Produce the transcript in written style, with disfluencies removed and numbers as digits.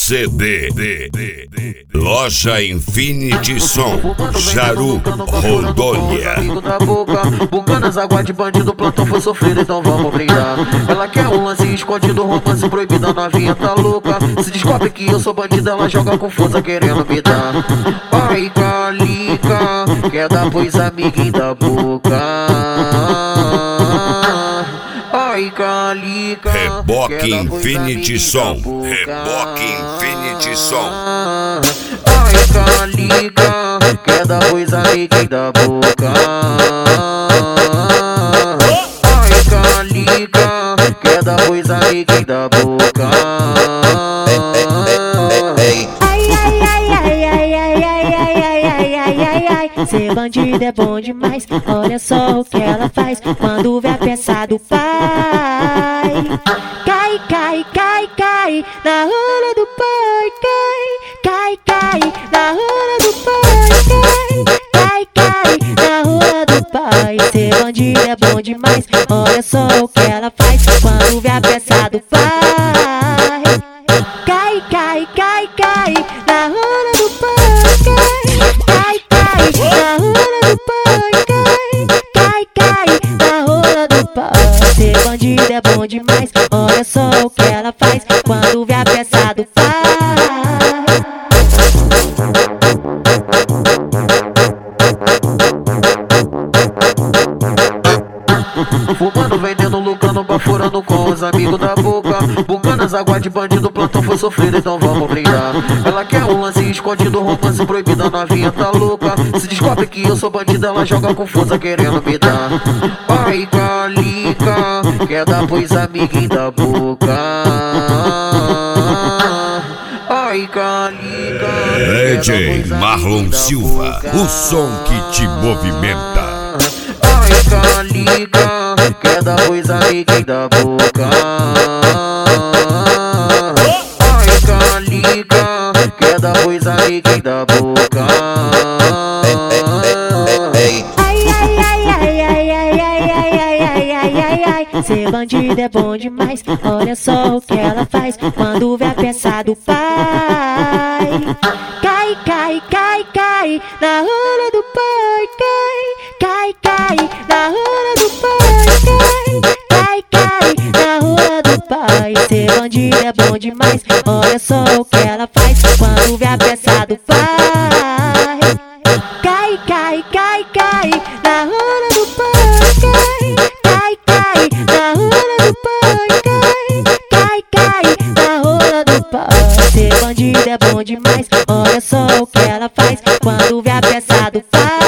CD. Loja Infinity Som, Jaru, Rondônia. Amigo da boca, bucanas, água de bandido, plantão foi sofrido, então vamos brindar. Ela quer um lance escondido, romance proibido, a novinha tá louca. Se descobre que eu sou bandido, ela joga com força querendo me dar. Ai, calica, quer dar pois amiguinho da boca. Ai, calica, Reboque Infinity Som, Reboque Infinity Som. Ai, calica, quer dar pois amiguinho da boca. Ai, calica, quer dar pois amiguinho da boca. Ser bandido é bom demais, olha só o que ela faz quando vê a peça do pai. Cai, cai, cai, cai, na rola do pai, cai, cai, cai, na rola do pai, cai, cai, na rola do pai. Ser bandido é bom demais, olha só o que ela faz quando vê a peça do pai. Cai, cai, cai, cai, na rola do pai, cai, cai, na rola do pai, cai, cai, na rola do pai. Ser bandido é bom demais, olha só o que ela faz quando vê a peça do pai. Fumando, vendendo, lucrando, baforando com os amigos da boca. Bucanas, água de bandido, plantão foi sofrido, então vamos brindar. Ela quer um lance escondido, romance proibido, a novinha tá louca. Se descobre que eu sou bandido, ela joga com força querendo me dar. Ai, calica, quer dar pois amiguinho da boca. Ai, calica, DJ Marlon Silva, o som que te movimenta. Ai, calica, quer dar pois amiguinho da boca. Ai, calica, quer dar pois amiguinho da boca. Ser bandido é bom demais, olha só o que ela faz quando vê a peça do pai. Cai, cai, cai, cai, na rola do pai, cai, cai, cai, na rola do pai, cai, cai, na rola do pai. Ser bandido é bom demais, olha só o que ela faz quando vê a peça do pai. Cai, cai, cai, cai, na rola do pai, cai, cai, na rola do pai, cai, cai, na rola do pai. Ser bandido é bom demais, olha só o que ela faz quando vê a peça do pai.